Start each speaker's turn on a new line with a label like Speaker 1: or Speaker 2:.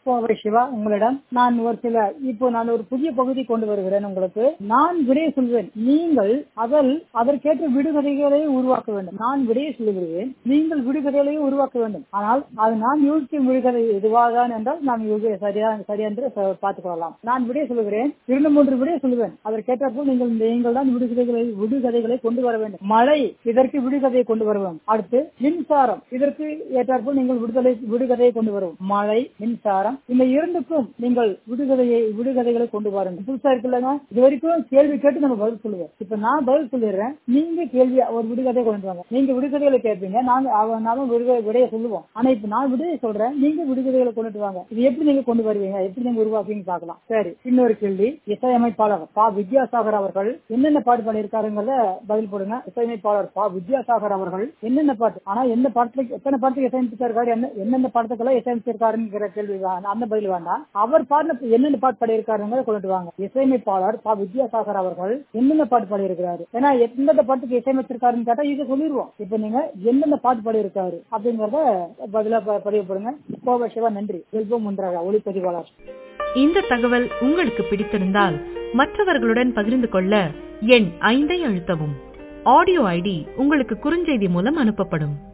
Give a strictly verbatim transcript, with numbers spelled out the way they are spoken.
Speaker 1: கோவை சிவா உங்களிடம் நான் ஒரு சில இப்போ நான் ஒரு புதிய பகுதி கொண்டு வருகிறேன். உங்களுக்கு நான் விடையை சொல்வேன், நீங்கள் அதில் அதற்கேற்ற விடுகதைகளை உருவாக்க வேண்டும். நான் விடையை சொல்லுகிறேன், நீங்கள் விடுகதைகளை உருவாக்க வேண்டும். ஆனால் அது நான் யூகிக்கும் விடுகதை எதுவாதான் என்றால் நாம் சரியா சரியா என்று பார்த்துக் கொள்ளலாம். நான் விடையை சொல்லுகிறேன், இரண்டு மூன்று விடையை சொல்லுவேன். அதற்கேற்றப்போல் நீங்கள் நீங்கள் தான் விடுகதைகளை விடுகதைகளை கொண்டு வர வேண்டும். மழை, இதற்கு விடுகதையை கொண்டு வருவோம். அடுத்து மின்சாரம், இதற்கு ஏற்றாற்போல் நீங்கள் விடுதலை விடுகதையை கொண்டு வரும். மழை, மின்சாரம், இந்த இரண்டுக்கும் நீங்கள் விடுகதையை விடுகதைகளை கொண்டு வாருங்க. புதுசா இருக்குல்லங்க, இது வரைக்கும் கேள்வி கேட்டு நம்ம பதில் சொல்லுவோம். இப்ப நான் பதில் சொல்லிடுறேன், நீங்க கேள்வி ஒரு விடுகதையை கொண்டு வாங்க. நீங்க விடுகதைகளை கேட்பீங்க, நாங்க நானும் விடையை சொல்லுவோம். ஆனா இப்ப நான் விடையை சொல்றேன், நீங்க விடுகதைகளை கொண்டுட்டு வாங்க. இது எப்படி நீங்க கொண்டு வருவீங்க, எப்படி நீங்க உருவாக்குவீங்க பார்க்கலாம். சரி, இன்னொரு கேள்வி. இசையமைப்பாளர் பா வித்யாசாகர் அவர்கள் என்னென்ன பாட்டு பாடியிருக்காருங்கிறத பதில் போடுங்க. இசையமைப்பாளர் பா வித்யாசாகர் அவர்கள் என்னென்ன பாட்டு, ஆனா எந்த பாட்டுக்கு எத்தனை பாட்டுக்கு இசையமைச்சிருக்காரு, என்னென்ன பாட்டுக்கெல்லாம் இசையமைச்சிருக்காருங்கிற கேள்வி அந்த பதில் வேண்டாம். அவர் பாடல என்னென்ன பாட்டு பாடியிருக்காருங்கிறத கொண்டுட்டு வாங்க. இசையமைப்பாளர் பா வித்யாசாகர் அவர்கள் என்னென்ன பாட்டு பாடியிருக்கிறாரு, ஏன்னா எந்தெந்த பாட்டுக்கு இசையமைச்சிருக்காருன்னு கேட்டா இதை சொல்லிடுவோம். இப்ப நீங்க என்னென்ன பாட்டு பாடியிருக்காரு அப்படிங்கறத பதிலா பதிவு போடுங்க. கோவை சிவா, நன்றி. செல்வம் ஒன்றாக ஒளிப்பதிவாளர்.
Speaker 2: இந்த தகவல் உங்களுக்கு பிடித்திருந்தால் மற்றவர்களுடன் பகிர்ந்து கொள்ள எண் ஐந்தை அழுத்தவும். ஆடியோ ஐடி உங்களுக்கு குறுஞ்செய்தி மூலம் அனுப்பப்படும்.